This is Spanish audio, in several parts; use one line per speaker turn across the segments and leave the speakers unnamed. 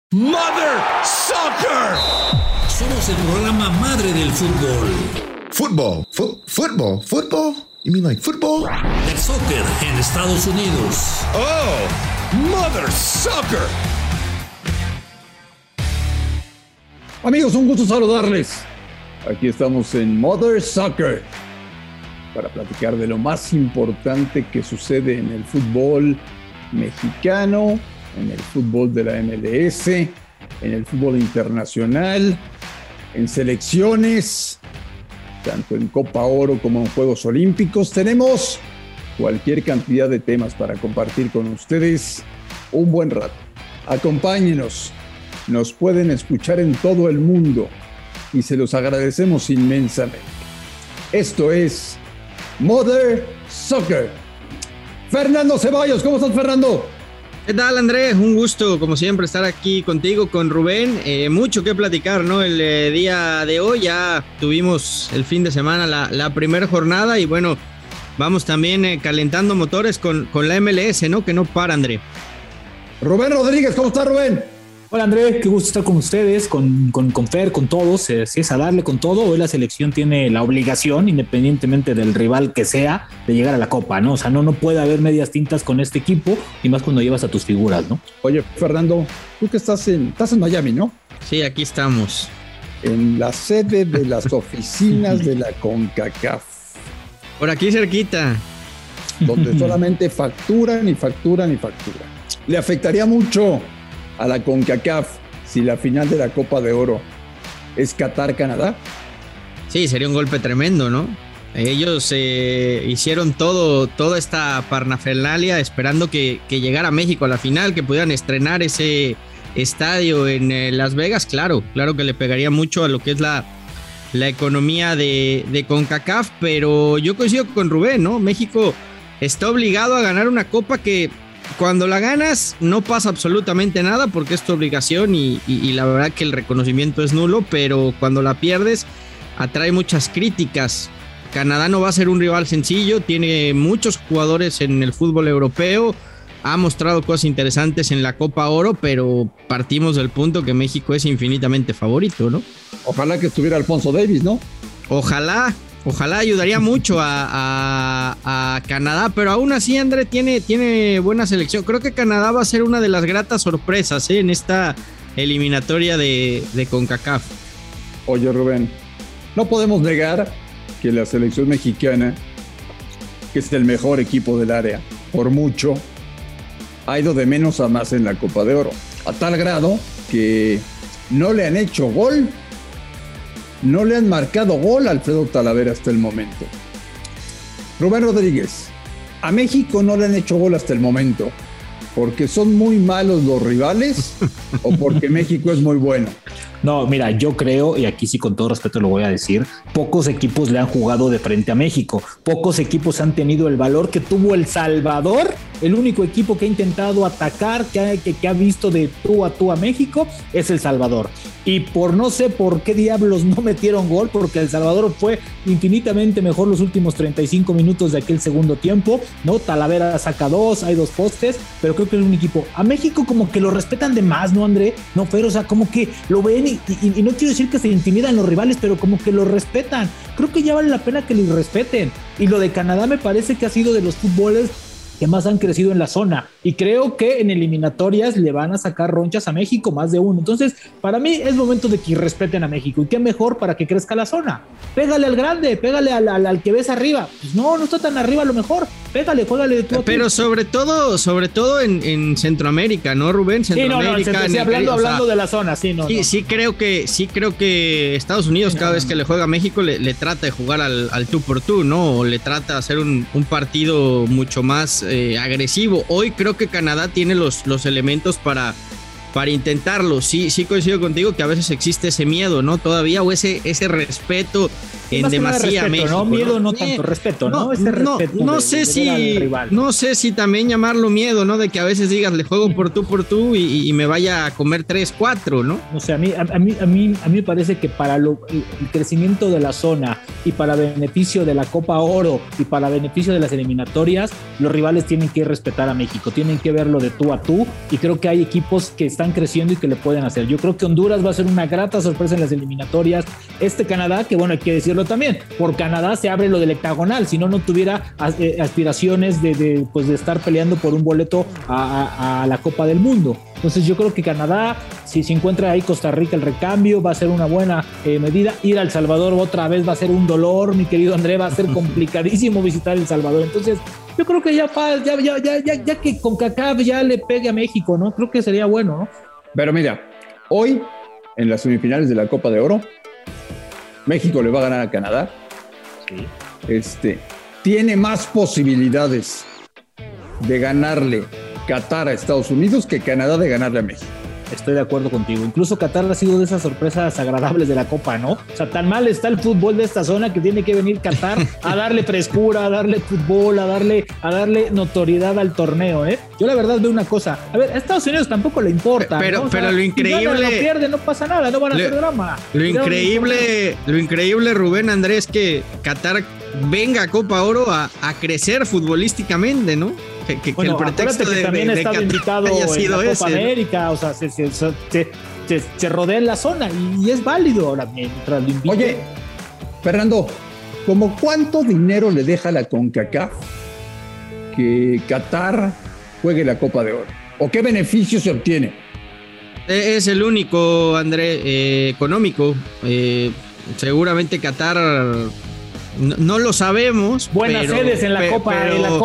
Mother Soccer.
Somos el programa madre del fútbol.
Football? You mean like football?
El soccer en Estados Unidos.
Oh, Mother Soccer.
Amigos, un gusto saludarles. Aquí estamos en Mother Soccer para platicar de lo más importante que sucede en el fútbol mexicano, en el fútbol de la MLS, en el fútbol internacional, en selecciones, tanto en Copa Oro como en Juegos Olímpicos. Tenemos cualquier cantidad de temas para compartir con ustedes un buen rato. Acompáñenos, nos pueden escuchar en todo el mundo y se los agradecemos inmensamente. Esto es Mother Soccer. Fernando Ceballos, ¿cómo estás, Fernando?
¿Qué tal, Andrés? Un gusto, como siempre, estar aquí contigo, con Rubén. Mucho que platicar, ¿no? El día de hoy ya tuvimos el fin de semana la primera jornada y bueno, vamos también calentando motores con la MLS, ¿no? Que no para, Andrés.
Rubén Rodríguez, ¿cómo está, Rubén?
Hola, Andrés, qué gusto estar con ustedes, con Fer, con todos. Sí, es a darle con todo. Hoy la selección tiene la obligación, independientemente del rival que sea, de llegar a la Copa, ¿no? O sea, no puede haber medias tintas con este equipo, y más cuando llevas a tus figuras, ¿no?
Oye, Fernando, tú que estás en Miami, ¿no?
Sí, aquí estamos.
En la sede de las oficinas de la CONCACAF.
Por aquí cerquita.
Donde solamente facturan. Le afectaría mucho a la CONCACAF si la final de la Copa de Oro es Qatar-Canadá.
Sí, sería un golpe tremendo, ¿no? Ellos hicieron toda esta parnafernalia esperando que llegara México a la final, que pudieran estrenar ese estadio en Las Vegas. Claro que le pegaría mucho a lo que es la economía de CONCACAF, pero yo coincido con Rubén, ¿no? México está obligado a ganar una copa que cuando la ganas no pasa absolutamente nada porque es tu obligación y la verdad que el reconocimiento es nulo, pero cuando la pierdes atrae muchas críticas. Canadá no va a ser un rival sencillo, tiene muchos jugadores en el fútbol europeo, ha mostrado cosas interesantes en la Copa Oro, pero partimos del punto que México es infinitamente favorito, ¿no?
Ojalá que estuviera Alfonso Davies, ¿no?
Ojalá ayudaría mucho a Canadá, pero aún así, André, tiene buena selección. Creo que Canadá va a ser una de las gratas sorpresas en esta eliminatoria de CONCACAF.
Oye, Rubén, no podemos negar que la selección mexicana, que es el mejor equipo del área, por mucho, ha ido de menos a más en la Copa de Oro, a tal grado que no le han hecho gol. No le han marcado gol a Alfredo Talavera hasta el momento. Rubén Rodríguez, a México no le han hecho gol hasta el momento, ¿porque son muy malos los rivales o porque México es muy bueno?
No, mira, yo creo, y aquí sí con todo respeto lo voy a decir, pocos equipos le han jugado de frente a México, pocos equipos han tenido el valor que tuvo El Salvador. El único equipo que ha intentado atacar, que ha visto de tú a México, es El Salvador. Y por no sé por qué diablos no metieron gol, porque El Salvador fue infinitamente mejor los últimos 35 minutos de aquel segundo tiempo, ¿no? Talavera saca 2, hay 2 postes, pero creo que es un equipo. A México como que lo respetan de más, ¿no, André? No, pero o sea, como que lo ven y no quiero decir que se intimidan los rivales, pero como que lo respetan. Creo que ya vale la pena que les respeten. Y lo de Canadá me parece que ha sido de los fútboles que más han crecido en la zona, y creo que en eliminatorias le van a sacar ronchas a México, más de uno. Entonces, para mí es momento de que respeten a México, y qué mejor para que crezca la zona. Pégale al grande, pégale al que ves arriba. Pues no está tan arriba, a lo mejor pégale, juégale de tú.
Pero sobre todo en Centroamérica, ¿no, Rubén?
Centroamérica, sí, hablando de la zona, sí, no.
Sí, creo que Estados Unidos cada vez que le juega a México le trata de jugar al tú por tú, ¿no? O le trata de hacer un partido mucho más agresivo. Hoy creo que Canadá tiene los elementos para intentarlo. Sí coincido contigo que a veces existe ese miedo, ¿no? Todavía, o ese respeto en demasía
respeto,
México.
¿no? Miedo, no tanto respeto, ¿no? Ese respeto
no sé si también llamarlo miedo, ¿no? De que a veces digas, le juego por tú y me vaya a comer 3-4, ¿no?
No sé, a mí me parece que para el crecimiento de la zona y para beneficio de la Copa Oro y para beneficio de las eliminatorias, los rivales tienen que respetar a México, tienen que verlo de tú a tú, y creo que hay equipos que están creciendo y que le pueden hacer. Yo creo que Honduras va a ser una grata sorpresa en las eliminatorias. Canadá, que bueno, hay que decirlo también, por Canadá se abre lo del hectagonal, si no tuviera aspiraciones de estar peleando por un boleto a la Copa del Mundo. Entonces yo creo que Canadá, si se encuentra ahí Costa Rica el recambio, va a ser una buena medida. Ir a El Salvador otra vez va a ser un dolor, mi querido André, va a ser complicadísimo visitar El Salvador. Entonces yo creo que ya que CONCACAF ya le pegue a México, ¿no? Creo que sería bueno, ¿no?
Pero mira, hoy en las semifinales de la Copa de Oro, México le va a ganar a Canadá. Sí. Tiene más posibilidades de ganarle Qatar a Estados Unidos que Canadá de ganarle a México.
Estoy de acuerdo contigo. Incluso Qatar ha sido de esas sorpresas agradables de la Copa, ¿no? O sea, tan mal está el fútbol de esta zona que tiene que venir Qatar a darle frescura, a darle fútbol, a darle notoriedad al torneo, ¿eh? Yo la verdad veo una cosa. A ver, a Estados Unidos tampoco le importa,
pero,
¿no? O sea,
pero lo increíble...
Si ganan o pierden, no pasa nada, no van a hacer drama.
Lo increíble, Rubén Andrés, que Qatar venga a Copa Oro a crecer futbolísticamente, ¿no? Que
Bueno,
el pretexto
que también ha estado invitado en la Copa América, ¿no? O sea, se rodea en la zona y es válido ahora mientras lo invite.
Oye, Fernando, ¿cómo cuánto dinero le deja la CONCACAF que Qatar juegue la Copa de Oro? ¿O qué beneficio se obtiene?
Es el único, André, económico. Seguramente Qatar... No lo sabemos.
Buenas sedes en la Copa,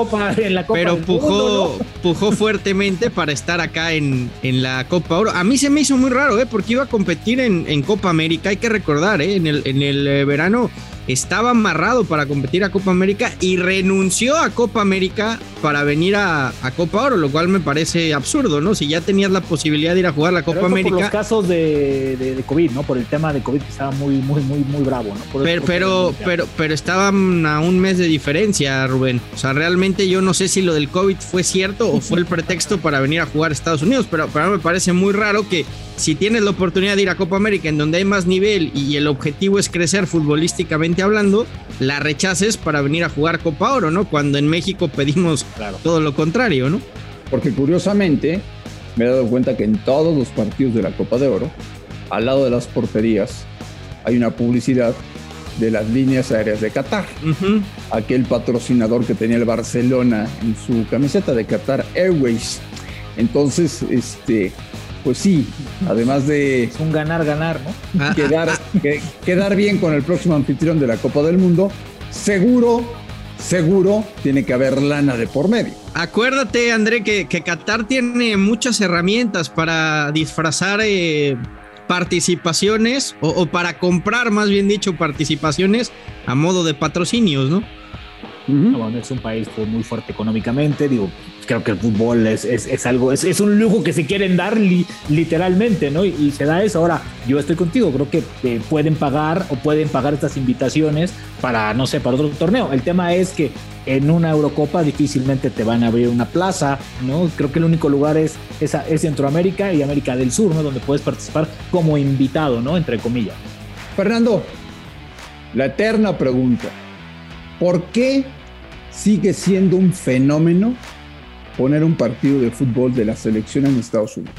pero pujó fuertemente para estar acá en la Copa Oro. A mí se me hizo muy raro, porque iba a competir en Copa América. Hay que recordar, en el verano estaba amarrado para competir a Copa América y renunció a Copa América para venir a Copa Oro, lo cual me parece absurdo, ¿no? Si ya tenías la posibilidad de ir a jugar la Copa América.
Por los casos de COVID, ¿no? Por el tema de COVID que estaba muy bravo, ¿no?
Pero estaban a un mes de diferencia, Rubén. O sea, realmente yo no sé si lo del COVID fue cierto o fue el pretexto para venir a jugar a Estados Unidos, pero me parece muy raro que si tienes la oportunidad de ir a Copa América en donde hay más nivel y el objetivo es crecer futbolísticamente hablando, la rechaces para venir a jugar Copa Oro, ¿no? Cuando en México pedimos todo lo contrario, ¿no?
Porque curiosamente me he dado cuenta que en todos los partidos de la Copa de Oro, al lado de las porterías, hay una publicidad de las líneas aéreas de Qatar. Uh-huh. Aquel patrocinador que tenía el Barcelona en su camiseta de Qatar Airways. Entonces, pues sí, además de...
Es un ganar-ganar, ¿no?
Quedar bien con el próximo anfitrión de la Copa del Mundo, seguro tiene que haber lana de por medio.
Acuérdate, André, que Qatar tiene muchas herramientas para disfrazar participaciones o para comprar, más bien dicho, participaciones a modo de patrocinios, ¿no?
Uh-huh. Bueno, es un país muy fuerte económicamente, creo que el fútbol es algo, es un lujo que se quieren dar literalmente, ¿no? Y se da eso. Ahora, yo estoy contigo, creo que pueden pagar estas invitaciones para, no sé, para otro torneo. El tema es que en una Eurocopa difícilmente te van a abrir una plaza, ¿no? Creo que el único lugar es Centroamérica y América del Sur, ¿no? Donde puedes participar como invitado, ¿no? Entre comillas.
Fernando, la eterna pregunta: ¿por qué sigue siendo un fenómeno poner un partido de fútbol de la selección en Estados Unidos?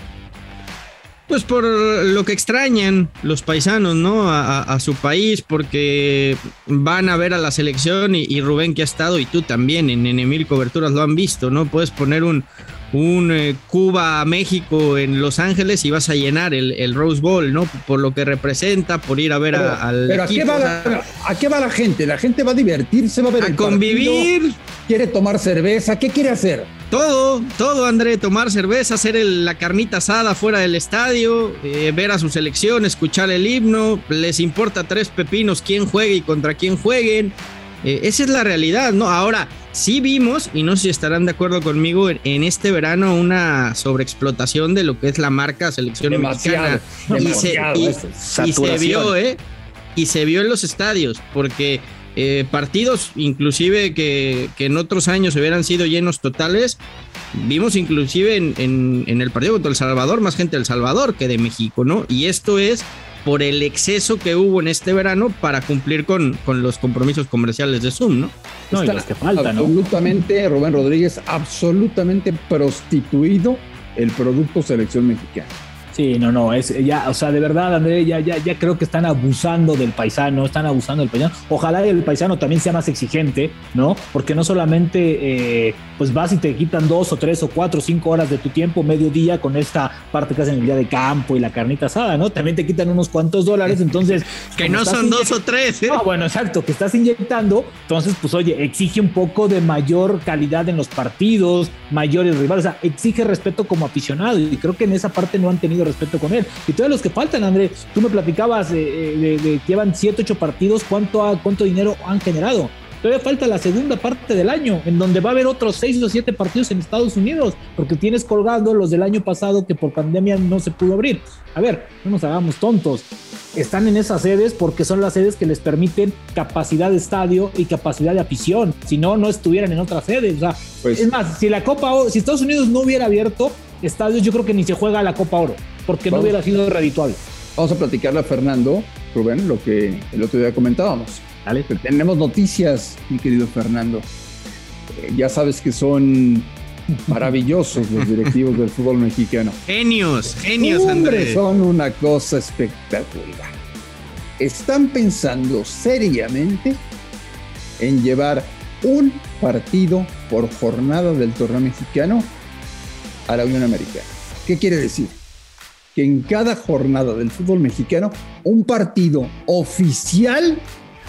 Pues por lo que extrañan los paisanos, ¿no? A su país, porque van a ver a la selección y Rubén, que ha estado, y tú también en N1000 coberturas lo han visto, ¿no? Puedes poner un Cuba-México en Los Ángeles y vas a llenar el Rose Bowl, ¿no? Por lo que representa, por ir a ver al equipo.
¿A qué va la gente? La gente va a divertirse, va a ver
a convivir.
Partido, quiere tomar cerveza, ¿qué quiere hacer?
Todo, André, tomar cerveza, hacer la carnita asada fuera del estadio, ver a su selección, escuchar el himno, les importa 3 pepinos quién juegue y contra quién jueguen. Esa es la realidad, ¿no? Ahora, sí vimos, y no sé si estarán de acuerdo conmigo, en este verano una sobreexplotación de lo que es la marca selección mexicana. Y se vio, y se vio en los estadios, porque partidos inclusive que en otros años hubieran sido llenos totales, vimos inclusive en el partido contra El Salvador más gente de El Salvador que de México, ¿no? Y esto es por el exceso que hubo en este verano para cumplir con los compromisos comerciales de Zoom, ¿no?
No, y los que faltan, ¿no?
Absolutamente, Rubén Rodríguez, absolutamente prostituido el producto selección mexicana.
Sí, no, es ya, o sea, de verdad, André, ya creo que están abusando del paisano. Ojalá el paisano también sea más exigente, ¿no? Porque no solamente pues vas y te quitan 2 o 3 o 4 o 5 horas de tu tiempo, mediodía, con esta parte que hacen el día de campo y la carnita asada, ¿no? También te quitan unos cuantos dólares, entonces...
que no son 2 o 3, ¿eh?
Ah, bueno, exacto, que estás inyectando, entonces, pues oye, exige un poco de mayor calidad en los partidos, mayores rivales, o sea, exige respeto como aficionado, y creo que en esa parte no han tenido respeto con él. Y todos los que faltan, André, tú me platicabas de que llevan 7, 8 partidos, ¿cuánto dinero han generado? Todavía falta la segunda parte del año, en donde va a haber otros 6 o 7 partidos en Estados Unidos, porque tienes colgando los del año pasado que por pandemia no se pudo abrir. A ver, no nos hagamos tontos. Están en esas sedes porque son las sedes que les permiten capacidad de estadio y capacidad de afición. Si no, no estuvieran en otras sedes. O sea, pues, es más, si Estados Unidos no hubiera abierto estadios, yo creo que ni se juega la Copa Oro, porque no hubiera sido redituable.
Vamos a platicarle a Fernando, Rubén, lo que el otro día comentábamos. ¿Vale? Tenemos noticias, mi querido Fernando. Ya sabes que son maravillosos los directivos del fútbol mexicano.
Genios,
Hombre,
Andrés.
Son una cosa espectacular. Están pensando seriamente en llevar un partido por jornada del torneo mexicano a la Unión Americana. ¿Qué quiere decir? Que en cada jornada del fútbol mexicano, un partido oficial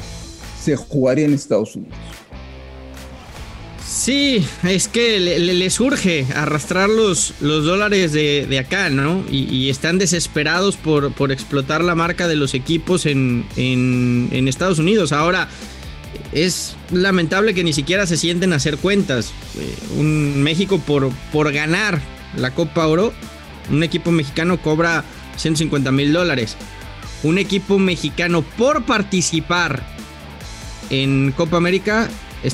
se jugaría en Estados Unidos.
Sí, es que les urge arrastrar los dólares de acá, ¿no? Y están desesperados por explotar la marca de los equipos en Estados Unidos. Ahora, es lamentable que ni siquiera se sienten a hacer cuentas. Un México por ganar la Copa Oro, un equipo mexicano cobra $150,000. Un equipo mexicano por participar en Copa América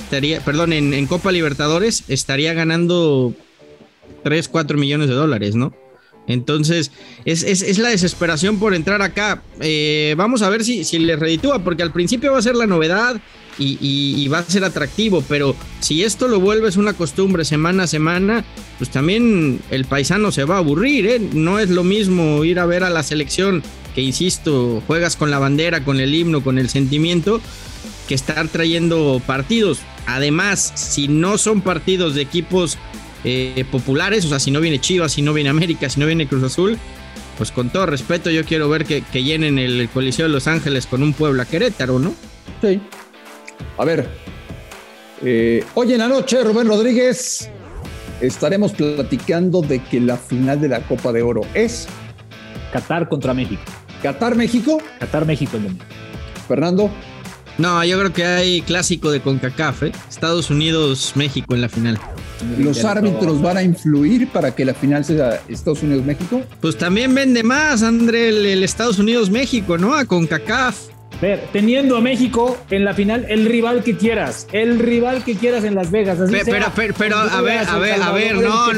en Copa Libertadores estaría ganando $3-4 millones, ¿no? Entonces es la desesperación por entrar acá. Vamos a ver si les reditúa, porque al principio va a ser la novedad y va a ser atractivo, pero si esto lo vuelves una costumbre semana a semana, pues también el paisano se va a aburrir, ¿eh? No es lo mismo ir a ver a la selección, que insisto, juegas con la bandera, con el himno, con el sentimiento, que estar trayendo partidos. Además, si no son partidos de equipos populares, o sea, si no viene Chivas, si no viene América, si no viene Cruz Azul, pues con todo respeto yo quiero ver que llenen el Coliseo de Los Ángeles con un Puebla Querétaro, ¿no?
Sí. A ver, hoy en la noche, Rubén Rodríguez, estaremos platicando de que la final de la Copa de Oro es
Qatar contra México.
¿Qatar-México?
Qatar-México el domingo.
Fernando.
No, yo creo que hay clásico de CONCACAF, Estados Unidos-México en la final.
¿Los árbitros van a influir para que la final sea Estados Unidos-México?
Pues también vende más, André, el Estados Unidos-México, ¿no? A CONCACAF.
Ver, teniendo a México en la final, el rival que quieras en Las Vegas. Así
pero a ver,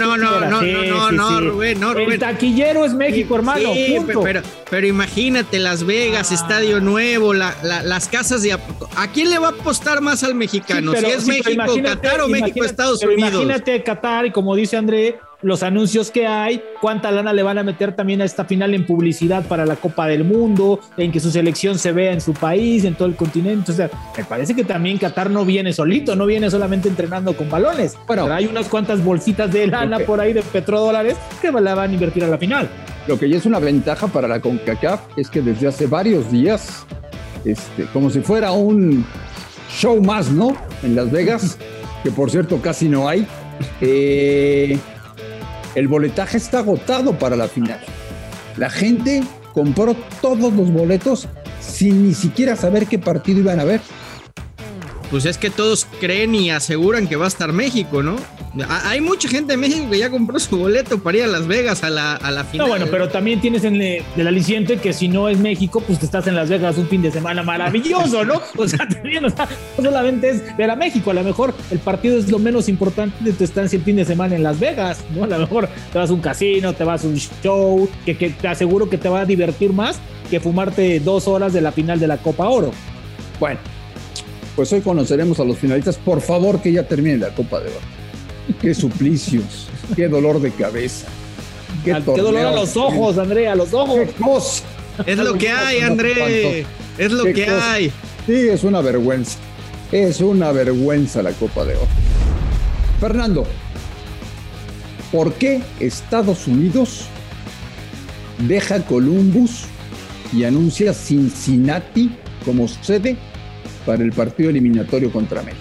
no, Rubén.
El taquillero es México, hermano.
Sí,
punto.
pero imagínate Las Vegas, Estadio Nuevo, las casas de... ¿A quién le va a apostar más al mexicano? Sí, si es México, Qatar o México, Estados Unidos.
Imagínate Qatar, y como dice André, los anuncios que hay, cuánta lana le van a meter también a esta final en publicidad para la Copa del Mundo, en que su selección se vea en su país, en todo el continente. O sea, me parece que también Qatar no viene solito, no viene solamente entrenando con balones. Bueno, pero hay unas cuantas bolsitas de lana por ahí de petrodólares que la van a invertir a la final.
Lo que ya es una ventaja para la CONCACAF es que desde hace varios días, como si fuera un show más, ¿no? En Las Vegas, que por cierto casi no hay. El boletaje está agotado para la final. La gente compró todos los boletos sin ni siquiera saber qué partido iban a ver.
Pues es que todos creen y aseguran que va a estar México, ¿no? Hay mucha gente de México que ya compró su boleto para ir a Las Vegas a la final.
No, bueno, pero también tienes del aliciente que si no es México, pues te estás en Las Vegas un fin de semana maravilloso, ¿no? O sea, también, no solamente es ver a México, a lo mejor el partido es lo menos importante de tu estancia el fin de semana en Las Vegas, ¿no? A lo mejor te vas a un casino, te vas a un show, que te aseguro que te va a divertir más que fumarte 2 horas de la final de la Copa Oro.
Bueno, pues hoy conoceremos a los finalistas. Por favor, que ya termine la Copa de Oro. Qué suplicios, qué dolor de cabeza.
Qué dolor a los ojos, André, a los ojos.
Qué cosa.
Es lo que hay, André. Es lo que hay.
Sí, es una vergüenza. Es una vergüenza la Copa de Oro. Fernando, ¿por qué Estados Unidos deja Columbus y anuncia Cincinnati como sede para el partido eliminatorio contra México?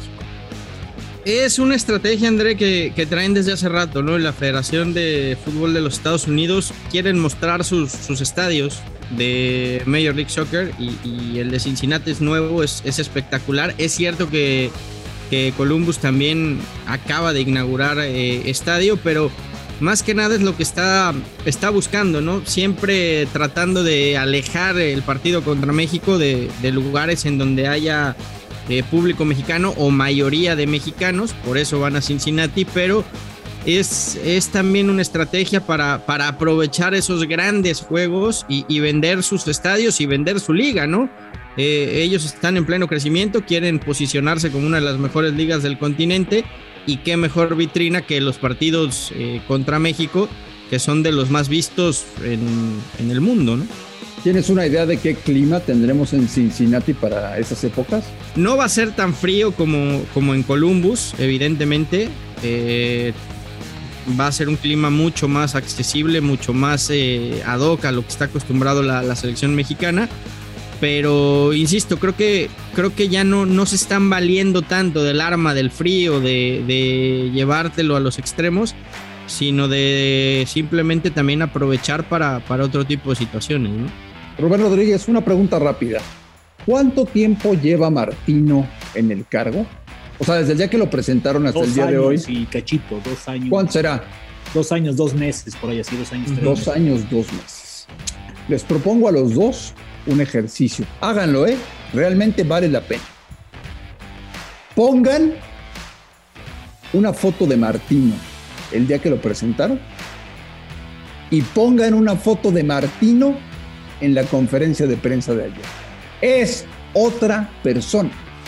Es una estrategia, André, que traen desde hace rato, ¿no? La Federación de Fútbol de los Estados Unidos quieren mostrar sus estadios de Major League Soccer y el de Cincinnati es nuevo, es espectacular. Es cierto que Columbus también acaba de inaugurar estadio, pero más que nada es lo que está buscando, ¿no? Siempre tratando de alejar el partido contra México de lugares en donde haya público mexicano o mayoría de mexicanos, por eso van a Cincinnati, pero es también una estrategia para aprovechar esos grandes juegos y vender sus estadios y vender su liga, ¿no? Ellos están en pleno crecimiento, quieren posicionarse como una de las mejores ligas del continente y qué mejor vitrina que los partidos contra México, que son de los más vistos en el mundo, ¿no?
¿Tienes una idea de qué clima tendremos en Cincinnati para esas épocas?
No va a ser tan frío como en Columbus, evidentemente. Va a ser un clima mucho más accesible, mucho más ad hoc a lo que está acostumbrado la selección mexicana. Pero, insisto, creo que ya no se están valiendo tanto del arma del frío, de llevártelo a los extremos, sino de simplemente también aprovechar para otro tipo de situaciones, ¿no?
Rubén Rodríguez, una pregunta rápida. ¿Cuánto tiempo lleva Martino en el cargo? O sea, desde el día que lo presentaron hasta el día de hoy.
Sí, cachito, 2 años.
¿Cuánto será?
2 años, 2 meses, por ahí así, 2 años. 3
2 años, 2 meses. Les propongo a los dos un ejercicio. Háganlo, realmente vale la pena. Pongan una foto de Martino el día que lo presentaron y pongan una foto de Martino en la conferencia de prensa de ayer. Es otra persona.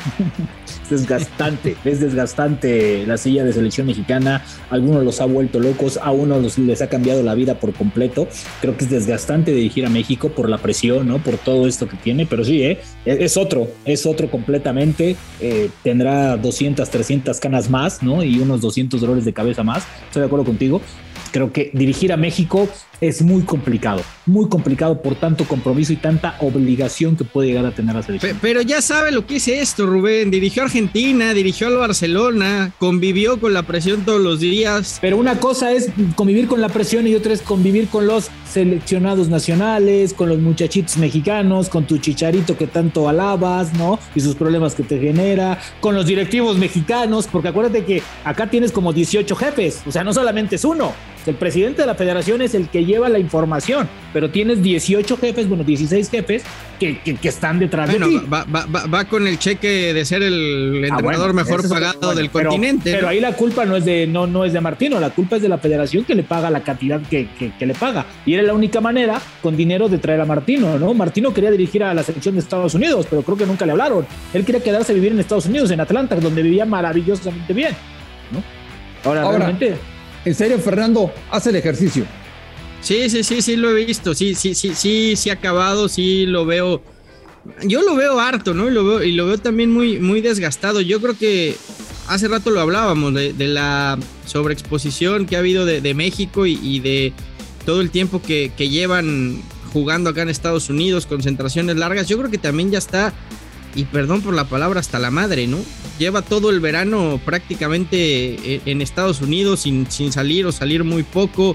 Es desgastante la silla de selección mexicana. Algunos los ha vuelto locos, a unos les ha cambiado la vida por completo. Creo que es desgastante dirigir a México por la presión, ¿no? Por todo esto que tiene, pero sí, es otro completamente. Tendrá 200, 300 canas más, ¿no? Y unos 200 dolores de cabeza más. Estoy de acuerdo contigo. Creo que dirigir a México es muy complicado por tanto compromiso y tanta obligación que puede llegar a tener la selección.
Pero ya sabe lo que es esto, Rubén. Dirigió a Argentina, dirigió al Barcelona, convivió con la presión todos los días.
Pero una cosa es convivir con la presión y otra es convivir con los seleccionados nacionales, con los muchachitos mexicanos, con tu Chicharito que tanto alabas, ¿no? Y sus problemas que te genera, con los directivos mexicanos, porque acuérdate que acá tienes como 18 jefes, o sea, no solamente es uno. El presidente de la federación es el que lleva la información, pero tienes 18 jefes, 16 jefes que están detrás de ti.
Va con el cheque de ser el entrenador mejor pagado del continente.
Pero ahí la culpa no es de Martino, la culpa es de la federación que le paga la cantidad que le paga. Y era la única manera con dinero de traer a Martino, ¿no? Martino quería dirigir a la selección de Estados Unidos, pero creo que nunca le hablaron. Él quería quedarse a vivir en Estados Unidos, en Atlanta, donde vivía maravillosamente bien, ¿no? Ahora realmente...
En serio, Fernando, haz el ejercicio.
Sí, lo he visto. Sí ha acabado, sí lo veo. Yo lo veo harto, ¿no? Y lo veo también muy, muy desgastado. Yo creo que hace rato lo hablábamos de la sobreexposición que ha habido de México y de todo el tiempo que llevan jugando acá en Estados Unidos, concentraciones largas. Yo creo que también ya está, y perdón por la palabra, hasta la madre, ¿no? Lleva todo el verano prácticamente en Estados Unidos sin salir o salir muy poco,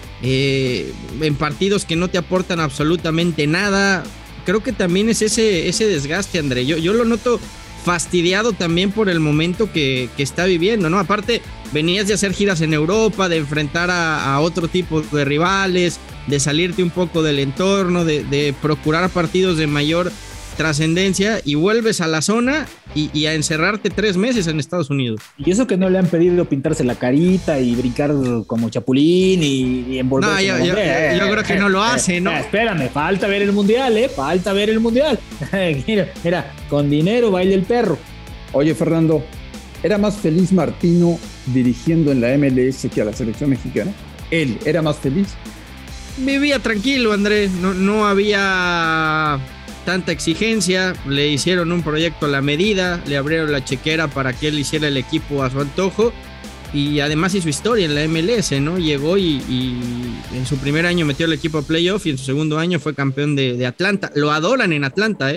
en partidos que no te aportan absolutamente nada. Creo que también es ese desgaste, André. Yo lo noto fastidiado también por el momento que está viviendo, ¿no? Aparte, venías de hacer giras en Europa, de enfrentar a otro tipo de rivales, de salirte un poco del entorno, de procurar partidos de mayor trascendencia, y vuelves a la zona y a encerrarte 3 meses en Estados Unidos.
Y eso que no le han pedido pintarse la carita y brincar como chapulín y envolverse.
No, yo creo que no lo hace, ¿no?
Espérame, falta ver el mundial, falta ver el mundial. Mira, con dinero baila el perro.
Oye, Fernando, ¿era más feliz Martino dirigiendo en la MLS que a la selección mexicana? ¿Él era más feliz?
Vivía tranquilo, Andrés, no había tanta exigencia, le hicieron un proyecto a la medida, le abrieron la chequera para que él hiciera el equipo a su antojo, y además hizo historia en la MLS, ¿no? Llegó y en su primer año metió el equipo a playoff, y en su segundo año fue campeón de Atlanta. Lo adoran en Atlanta,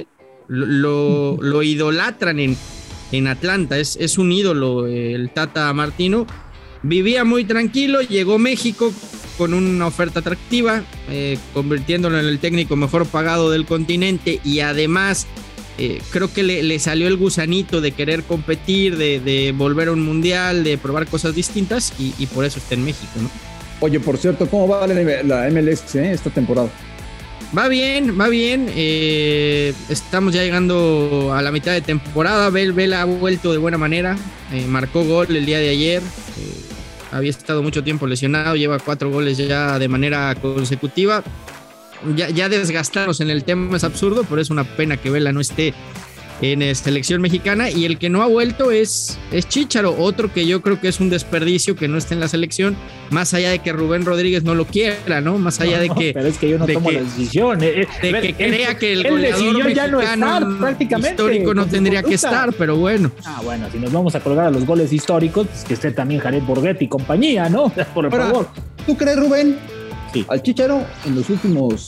lo idolatran en Atlanta, es un ídolo el Tata Martino. Vivía muy tranquilo, llegó a México con una oferta atractiva, convirtiéndolo en el técnico mejor pagado del continente, y además creo que le salió el gusanito de querer competir, de volver a un mundial, de probar cosas distintas, y por eso está en México, ¿no?
Oye, por cierto, ¿cómo va la MLS esta temporada?
Va bien, estamos ya llegando a la mitad de temporada. Vela ha vuelto de buena manera, marcó gol el día de ayer, había estado mucho tiempo lesionado, lleva 4 goles ya de manera consecutiva. Ya desgastarnos en el tema es absurdo, pero es una pena que Vela no esté en selección mexicana. Y el que no ha vuelto es Chícharo, otro que yo creo que es un desperdicio que no esté en la selección, más allá de que Rubén Rodríguez no lo quiera, ¿no? Más allá de que...
Pero es que yo no tomo la decisión.
Que crea que el goleador mexicano
ya no prácticamente,
histórico no tendría que estar, pero bueno.
Bueno, si nos vamos a colgar a los goles históricos, pues que esté también Jared Borghetti y compañía, ¿no? Por favor.
¿Tú crees, Rubén?
Sí.
Al Chícharo en los últimos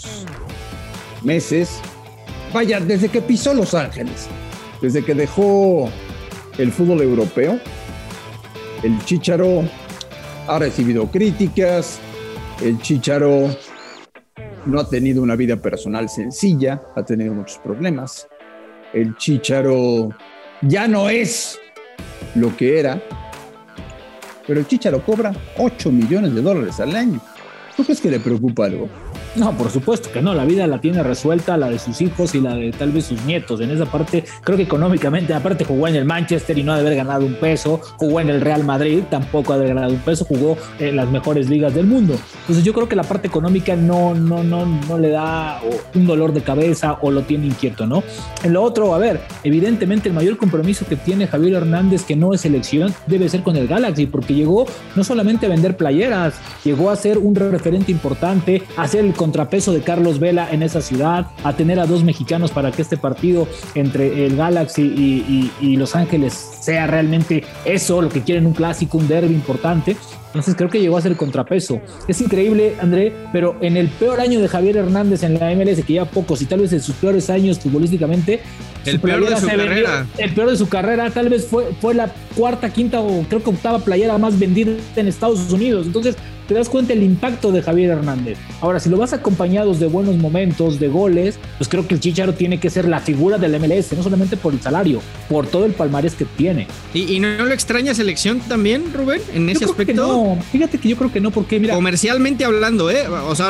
meses, vaya, desde que pisó Los Ángeles, desde que dejó el fútbol europeo, el Chícharo ha recibido críticas, el Chícharo no ha tenido una vida personal sencilla, ha tenido muchos problemas, el Chícharo ya no es lo que era, pero el Chícharo cobra $8 millones al año. ¿Tú crees que le preocupa algo?
No, por supuesto que no, la vida la tiene resuelta, la de sus hijos y la de tal vez sus nietos. En esa parte, creo que económicamente, aparte jugó en el Manchester y no ha de haber ganado un peso, jugó en el Real Madrid, tampoco ha de haber ganado un peso, jugó en las mejores ligas del mundo. Entonces yo creo que la parte económica no le da un dolor de cabeza o lo tiene inquieto, ¿no? En lo otro, a ver, evidentemente el mayor compromiso que tiene Javier Hernández, que no es selección, debe ser con el Galaxy, porque llegó no solamente a vender playeras, llegó a ser un referente importante, a ser el contrapeso de Carlos Vela en esa ciudad, a tener a 2 mexicanos para que este partido entre el Galaxy y Los Ángeles sea realmente eso, lo que quieren, un clásico, un derbi importante. Entonces creo que llegó a ser el contrapeso. Es increíble, André, pero en el peor año de Javier Hernández en la MLS, que lleva pocos, y tal vez en sus peores años futbolísticamente,
el peor de su carrera.
El peor de su carrera, tal vez fue la 4ª, 5ª o creo que 8ª playera más vendida en Estados Unidos. Entonces te das cuenta el impacto de Javier Hernández. Ahora, si lo vas acompañados de buenos momentos, de goles, pues creo que el Chícharo tiene que ser la figura del MLS, no solamente por el salario, por todo el palmarés que tiene.
¿Y no lo extraña selección también, Rubén, en ese aspecto?
No, fíjate que yo creo que no, porque mira...
Comercialmente hablando, o sea,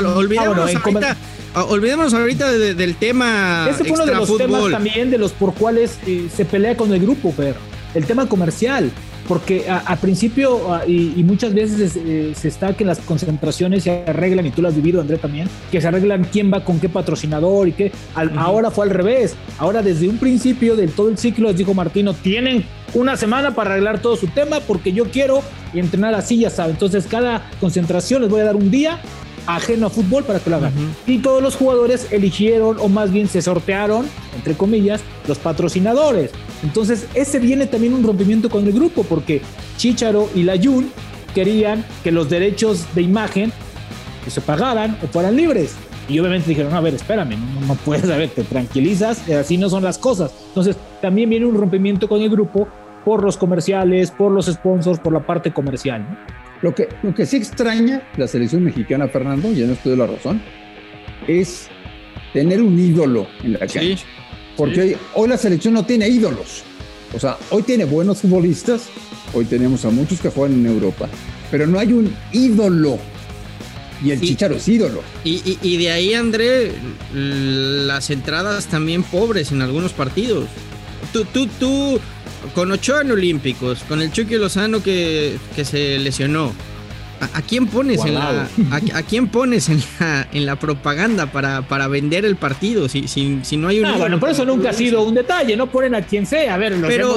olvidémonos ahorita del tema.
Ese fue uno de los temas también de los por cuales se pelea con el grupo, Fer. El tema comercial. Porque al principio y muchas veces se está que las concentraciones se arreglan, y tú lo has vivido, André, también, que se arreglan quién va con qué patrocinador y qué. Ahora fue al revés. Ahora desde un principio de todo el ciclo les dijo Martino, tienen una semana para arreglar todo su tema porque yo quiero entrenar así, ya saben. Entonces cada concentración les voy a dar un día ajeno a fútbol para que lo hagan. Y todos los jugadores eligieron, o más bien se sortearon, entre comillas, los patrocinadores. Entonces ese viene también un rompimiento con el grupo, porque Chícharo y Layún querían que los derechos de imagen que se pagaran o fueran libres. Y obviamente dijeron, a ver, espérame, no puedes, a ver, te tranquilizas, así no son las cosas. Entonces también viene un rompimiento con el grupo por los comerciales, por los sponsors, por la parte comercial, ¿no?
Lo que sí extraña la selección mexicana, Fernando, y en esto doy la razón, es tener un ídolo en la cancha. Sí, porque hoy la selección no tiene ídolos. O sea, hoy tiene buenos futbolistas, hoy tenemos a muchos que juegan en Europa, pero no hay un ídolo. Y el Chicharo es ídolo.
Y de ahí, André, las entradas también pobres en algunos partidos. Tú con Ochoa en Olímpicos, con el Chucky Lozano que se lesionó. ¿A quién pones ¿a quién pones en la propaganda para vender el partido? Si no hay un.
Bueno, por eso nunca ha sido un detalle, no ponen a quien sea. A ver,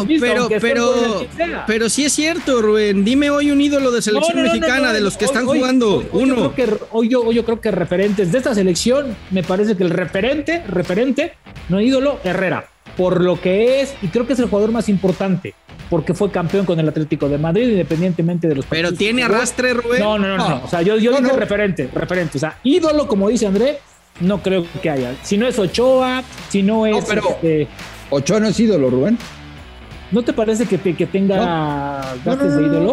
pero sí es cierto, Rubén. Dime hoy un ídolo de selección mexicana de los que están jugando. Uno.
Yo creo que referentes de esta selección, me parece que el referente, no ídolo, Herrera. Por lo que es, y creo que es el jugador más importante. Porque fue campeón con el Atlético de Madrid, independientemente de los partidos.
Pero tiene arrastre, Rubén.
No. O sea, yo digo referente. O sea, ídolo, como dice André, no creo que haya. Si no es Ochoa, si no es.
Ochoa no es ídolo, Rubén.
¿No te parece que tenga gajes de ídolo?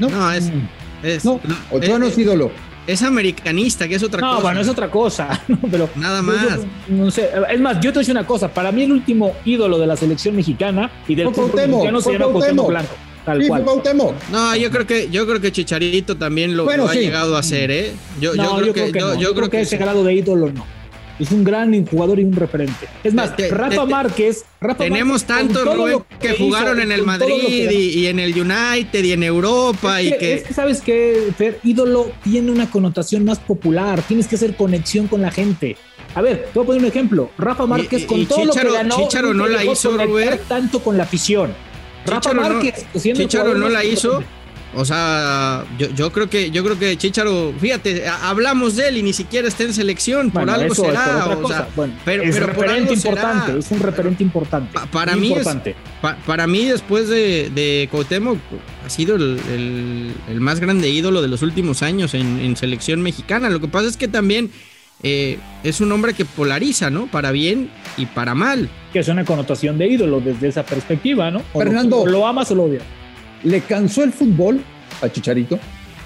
Ochoa no es ídolo.
Es americanista, que es otra cosa.
No, bueno, es otra cosa. Pero
nada más.
No sé. Es más, yo te voy a decir una cosa. Para mí el último ídolo de la selección mexicana y del fútbol mexicano se llama Cuauhtémoc Blanco. Tal cual.
No, yo creo que Chicharito también lo ha llegado a hacer, ¿eh? Yo creo que
ese grado de ídolo no. Es un gran jugador y un referente. Es más, Rafa Márquez.
Tenemos tantos, Rubén, que jugaron en el Madrid y en el United y en Europa. Es
que ¿sabes qué, Fer? Ídolo tiene una connotación más popular. Tienes que hacer conexión con la gente. A ver, te voy a poner un ejemplo. Rafa Márquez, con todo lo que ganó,
Chicharo no la hizo, Rubén.
Tanto con la afición. Rafa Márquez,
Chicharo no la hizo. O sea, yo creo que Chicharo, fíjate, hablamos de él y ni siquiera está en selección, por algo será.
Pero es referente importante, es un referente importante.
Para mí, después de Cuauhtémoc, ha sido el más grande ídolo de los últimos años en selección mexicana. Lo que pasa es que también es un hombre que polariza, ¿no? Para bien y para mal.
Que es una connotación de ídolo desde esa perspectiva, ¿no?
Fernando,
o lo amas o lo odias.
¿Le cansó el fútbol a Chicharito?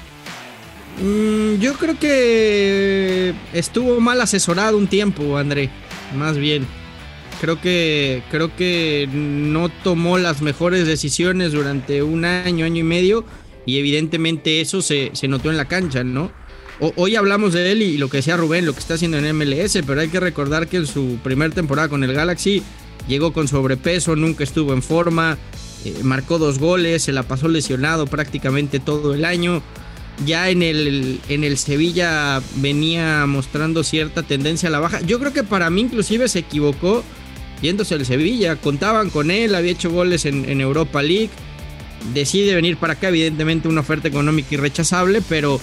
Yo creo que estuvo mal asesorado un tiempo, André. Más bien. Creo que no tomó las mejores decisiones durante un año y medio. Y evidentemente eso se notó en la cancha, ¿no? Hoy hablamos de él y lo que decía Rubén, lo que está haciendo en MLS, pero hay que recordar que en su primer temporada con el Galaxy llegó con sobrepeso, nunca estuvo en forma. Marcó 2 goles, se la pasó lesionado prácticamente todo el año. Ya en el Sevilla venía mostrando cierta tendencia a la baja. Yo creo que para mí inclusive se equivocó yéndose al Sevilla. Contaban con él, había hecho goles en Europa League. Decide venir para acá, evidentemente una oferta económica irrechazable, pero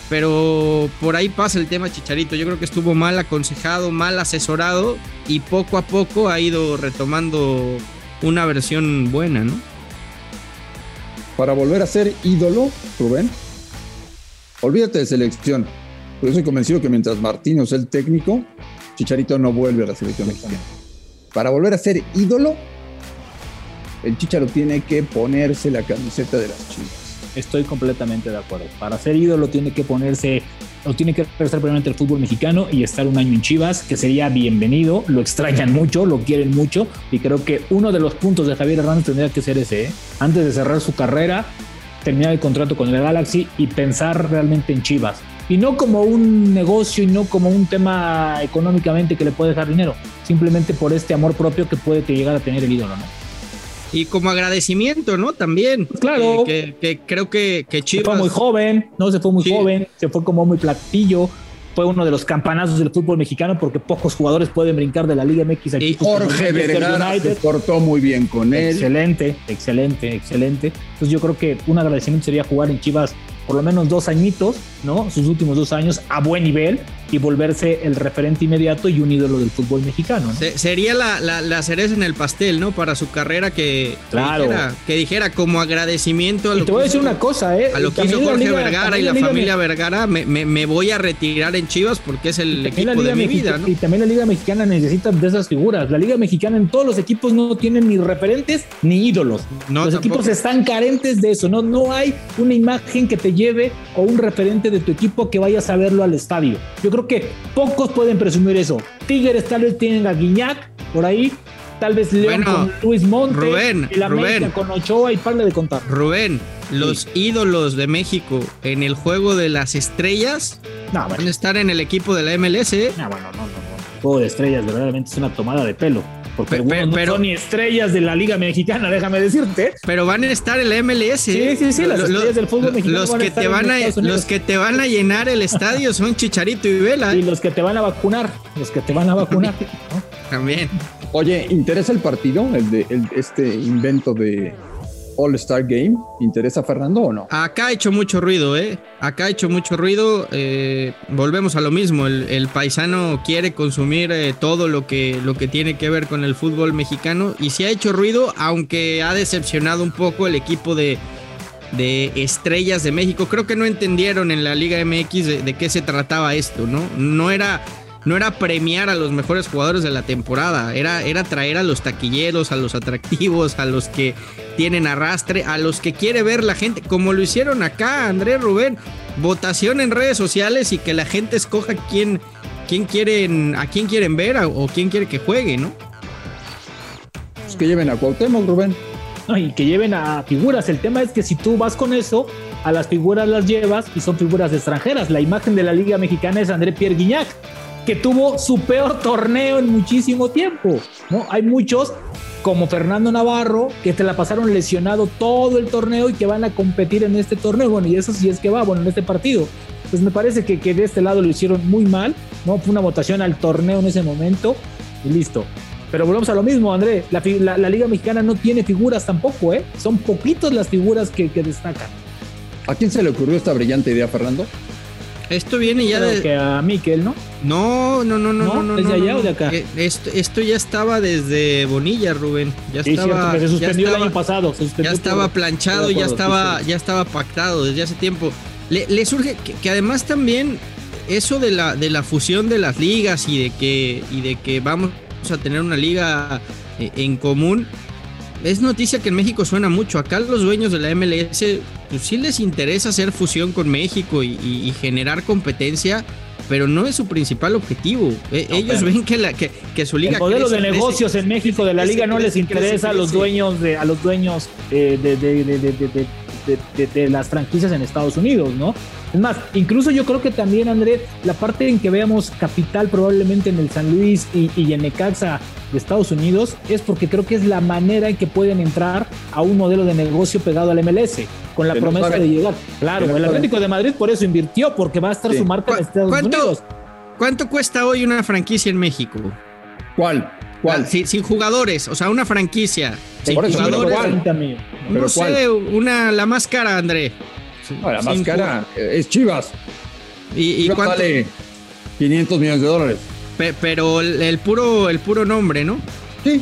por ahí pasa el tema Chicharito. Yo creo que estuvo mal aconsejado, mal asesorado y poco a poco ha ido retomando una versión buena, ¿no?
Para volver a ser ídolo, Rubén, olvídate de selección. Pero yo soy convencido que mientras Martino sea el técnico, Chicharito no vuelve a la selección mexicana. Para volver a ser ídolo, el Chicharo tiene que ponerse la camiseta de las Chivas.
Estoy completamente de acuerdo. Para ser ídolo tiene que ponerse, o tiene que regresar primeramente el fútbol mexicano y estar un año en Chivas, que sería bienvenido. Lo extrañan mucho, lo quieren mucho, y creo que uno de los puntos de Javier Hernández tendría que ser ese, antes de cerrar su carrera, terminar el contrato con el Galaxy y pensar realmente en Chivas. Y no como un negocio y no como un tema económicamente que le puede dejar dinero, simplemente por este amor propio que puede llegar a tener el ídolo, ¿no?
Y como agradecimiento, ¿no? También.
Claro.
Que creo que Chivas...
Se fue muy joven, joven, se fue como muy platillo. Fue uno de los campanazos del fútbol mexicano porque pocos jugadores pueden brincar de la Liga MX aquí.
Y Jorge Vergara se portó muy bien con él.
Excelente. Entonces yo creo que un agradecimiento sería jugar en Chivas por lo menos 2 añitos, ¿no? Sus últimos 2 años a buen nivel y volverse el referente inmediato y un ídolo del fútbol mexicano, ¿no?
Sería la cereza en el pastel, ¿no? Para su carrera que dijera como agradecimiento a lo
te voy a decir una cosa,
a lo que hizo Jorge Vergara y la familia Vergara, me voy a retirar en Chivas porque es el equipo de mi vida, ¿no?
Y también la Liga Mexicana necesita de esas figuras. La Liga Mexicana en todos los equipos no tienen ni referentes ni ídolos. No, los equipos están carentes de eso, no hay una imagen que te lleve o un referente de tu equipo que vayas a verlo al estadio. Yo creo que pocos pueden presumir eso. Tigres tal vez tienen a Guiñac por ahí, tal vez León con Luis Montes,
Rubén,
el América con Ochoa y parle de contar.
Rubén, los ídolos de México en el juego de las estrellas van a estar en el equipo de la MLS.
No. El juego de estrellas verdaderamente es una tomada de pelo. Porque no son ni estrellas de la Liga Mexicana, déjame decirte.
Pero van a estar en la MLS.
Sí, las estrellas del fútbol mexicano
los que te van a llenar el estadio son Chicharito y Vela.
Y los que te van a vacunar. ¿no?
También.
Oye, ¿interesa el partido? Este invento de All-Star Game. ¿Interesa, Fernando, o no?
Acá ha hecho mucho ruido, volvemos a lo mismo. El paisano quiere consumir todo lo que tiene que ver con el fútbol mexicano. Y sí ha hecho ruido, aunque ha decepcionado un poco el equipo de Estrellas de México. Creo que no entendieron en la Liga MX de qué se trataba esto, ¿no? No era premiar a los mejores jugadores de la temporada, era traer a los taquilleros, a los atractivos, a los que tienen arrastre, a los que quiere ver la gente, como lo hicieron acá, Andrés, Rubén, votación en redes sociales y que la gente escoja a quién quieren ver o quién quiere que juegue, ¿no?
Pues que lleven a Cuauhtémoc, Rubén.
No, y que lleven a figuras. El tema es que si tú vas con eso, a las figuras las llevas y son figuras extranjeras. La imagen de la Liga Mexicana es André Pierre Gignac, que tuvo su peor torneo en muchísimo tiempo, ¿no? Hay muchos, como Fernando Navarro, que te la pasaron lesionado todo el torneo y que van a competir en este torneo. Bueno, y eso sí es que va, en este partido. Pues me parece que de este lado lo hicieron muy mal, ¿no? Fue una votación al torneo en ese momento y listo. Pero volvemos a lo mismo, André. La Liga Mexicana no tiene figuras tampoco, ¿eh? Son poquitos las figuras que destacan.
¿A quién se le ocurrió esta brillante idea, Fernando?
Esto viene ya
de... que a Miquel, ¿no?
No.
¿Desde allá o de acá?
Esto ya estaba desde Bonilla, Rubén. Ya estaba.
Cierto, se suspendió el año pasado.
Ya estaba planchado, ya estaba pactado desde hace tiempo. Le surge que además también eso de la fusión de las ligas y de que vamos a tener una liga en común. Es noticia que en México suena mucho. Acá los dueños de la MLS, pues sí les interesa hacer fusión con México y generar competencia, pero no es su principal objetivo. Ellos ven que su liga...
El modelo de negocios en México de la liga no les interesa a los dueños de las franquicias en Estados Unidos, ¿no? Es más, incluso yo creo que también, André, la parte en que veamos capital probablemente en el San Luis y en Necaxa de Estados Unidos es porque creo que es la manera en que pueden entrar a un modelo de negocio pegado al MLS, con la promesa de llegar. Claro, el Atlético de Madrid por eso invirtió, porque va a estar su marca en Estados Unidos.
¿Cuánto cuesta hoy una franquicia en México?
¿Cuál?
Sin jugadores, o sea, una franquicia. Sin jugadores. No sé, la más cara, André.
La más cara es Chivas.
¿Y
cuánto vale? $500 millones.
Pero el puro nombre, ¿no?
Sí.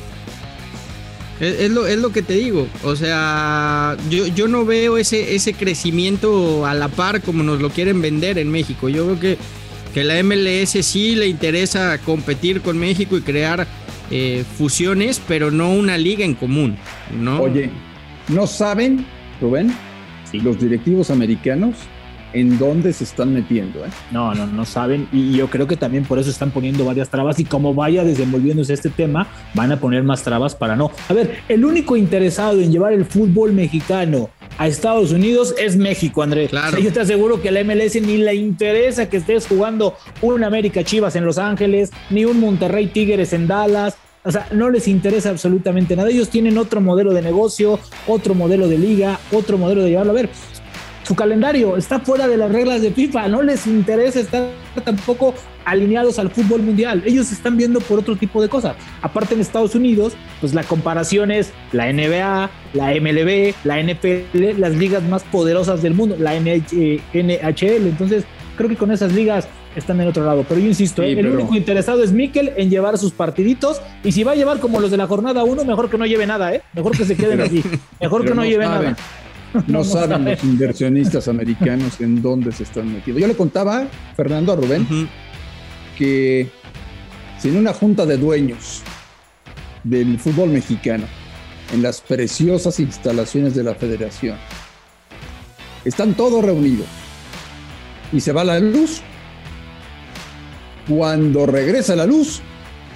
Es lo que te digo. O sea, yo no veo ese crecimiento a la par como nos lo quieren vender en México. Yo creo que la MLS sí le interesa competir con México y crear fusiones, pero no una liga en común, ¿no?
Oye, ¿no saben, Rubén, los directivos americanos en dónde se están metiendo?
No saben, y yo creo que también por eso están poniendo varias trabas, y como vaya desenvolviéndose este tema, van a poner más trabas para no. A ver, el único interesado en llevar el fútbol mexicano a Estados Unidos es México, André.
Claro.
O sea, yo te aseguro que a la MLS ni le interesa que estés jugando un América Chivas en Los Ángeles, ni un Monterrey Tigres en Dallas. O sea, no les interesa absolutamente nada. Ellos tienen otro modelo de negocio, otro modelo de liga, otro modelo de llevarlo. A ver, su calendario está fuera de las reglas de FIFA. No les interesa estar tampoco alineados al fútbol mundial. Ellos están viendo por otro tipo de cosas. Aparte, en Estados Unidos, pues la comparación es la NBA, la MLB, la NFL, las ligas más poderosas del mundo, la NHL. Entonces, creo que con esas ligas están en otro lado. Pero yo insisto, el único interesado es Miquel en llevar sus partiditos. Y si va a llevar como los de la jornada 1, mejor que no lleve nada, Mejor que se queden así. Mejor que no lleve nada.
No saben los inversionistas americanos en dónde se están metiendo. Yo le contaba, Fernando, a Rubén, que sin una junta de dueños del fútbol mexicano en las preciosas instalaciones de la federación, están todos reunidos y se va la luz. Cuando regresa la luz,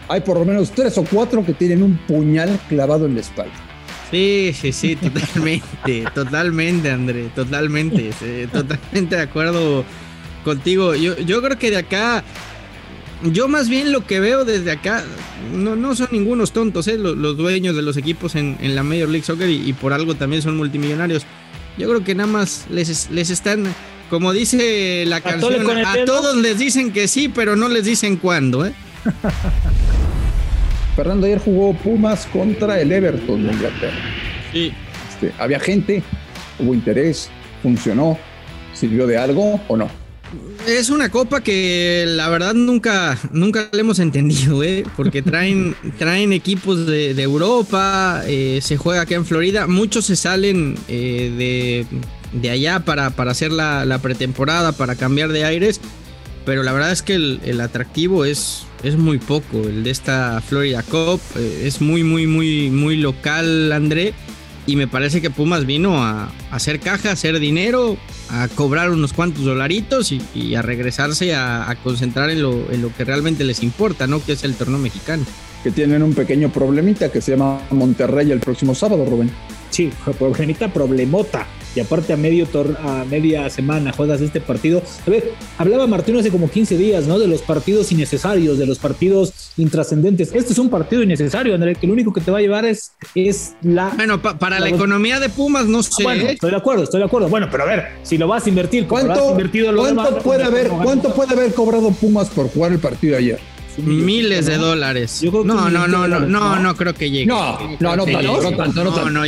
hay por lo menos 3 o 4 que tienen un puñal clavado en la espalda.
Sí, totalmente, André, totalmente de acuerdo contigo. Yo creo que de acá, yo más bien lo que veo desde acá, no son ningunos tontos, los dueños de los equipos en la Major League Soccer y por algo también son multimillonarios. Yo creo que nada más les están, como dice la canción, a todos les dicen que sí, pero no les dicen cuándo, ¿eh?
Fernando, ayer jugó Pumas contra el Everton de Inglaterra.
Sí.
Había gente, hubo interés, funcionó, ¿sirvió de algo o no?
Es una copa que la verdad nunca le hemos entendido, porque traen equipos de Europa, se juega acá en Florida, muchos se salen de allá para hacer la pretemporada, para cambiar de aires, pero la verdad es que el atractivo es muy poco. El de esta Florida Cup es muy local, André, y me parece que Pumas vino a hacer caja, a hacer dinero, a cobrar unos cuantos dolaritos y a regresarse a concentrar en lo que realmente les importa, ¿no? Que es el torneo mexicano.
Que tienen un pequeño problemita que se llama Monterrey el próximo sábado, Rubén.
Sí, problemota. Y aparte a media semana juegas este partido. A ver, hablaba Martino hace como 15 días, ¿no? De los partidos innecesarios, de los partidos intrascendentes. Este es un partido innecesario, André, que lo único que te va a llevar es la...
Bueno, para la economía de Pumas, no sé.
Bueno, estoy de acuerdo. Bueno, pero a ver, si lo vas a invertir...
¿Cuánto puede haber cobrado Pumas por jugar el partido de ayer?
Miles de dólares. Yo creo que no creo que llegue. No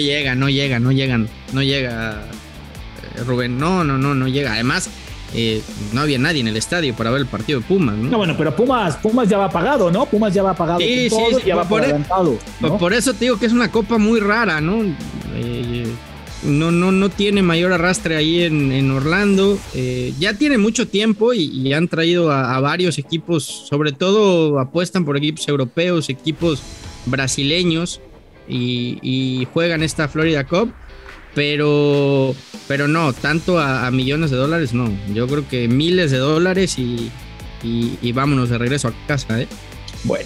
llega, Rubén. No llega. Además, no había nadie en el estadio para ver el partido de Pumas, ¿no?
No, bueno, pero Pumas ya va pagado, ¿no? Pumas ya va pagado.
Sí,
ya va por adelantado, ¿no?
Por eso te digo que es una copa muy rara, ¿no? No tiene mayor arrastre ahí en Orlando. Ya tiene mucho tiempo y han traído a varios equipos, sobre todo apuestan por equipos europeos, equipos brasileños y juegan esta Florida Cup, pero no, tanto a millones de dólares, no. Yo creo que miles de dólares y vámonos de regreso a casa, ¿eh?
Bueno,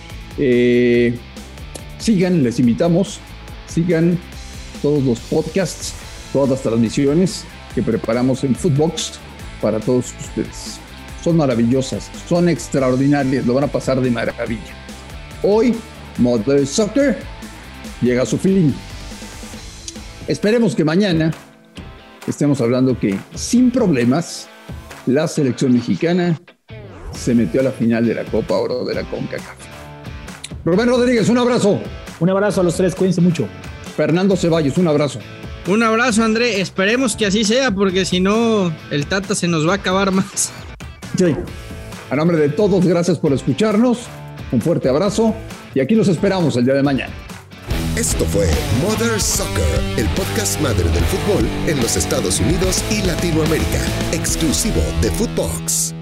les invitamos, sigan todos los podcasts, todas las transmisiones que preparamos en Footbox para todos ustedes. Son maravillosas, son extraordinarias, lo van a pasar de maravilla. Hoy, Mother Soccer llega a su fin. Esperemos que mañana estemos hablando que sin problemas la selección mexicana se metió a la final de la Copa Oro de la CONCACAF. Rubén Rodríguez, un abrazo.
Un abrazo a los tres, cuídense mucho.
Fernando Ceballos, un abrazo.
Un abrazo, André. Esperemos que así sea, porque si no, el Tata se nos va a acabar más.
Sí. A nombre de todos, gracias por escucharnos. Un fuerte abrazo y aquí los esperamos el día de mañana.
Esto fue Mother Soccer, el podcast madre del fútbol en los Estados Unidos y Latinoamérica, exclusivo de Footbox.